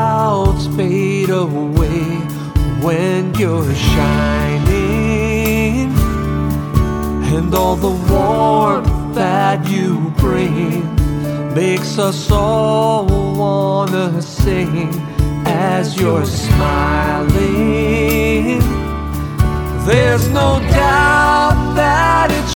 clouds fade away when you're shining, and all the warmth that you bring makes us all wanna sing as you're smiling. There's no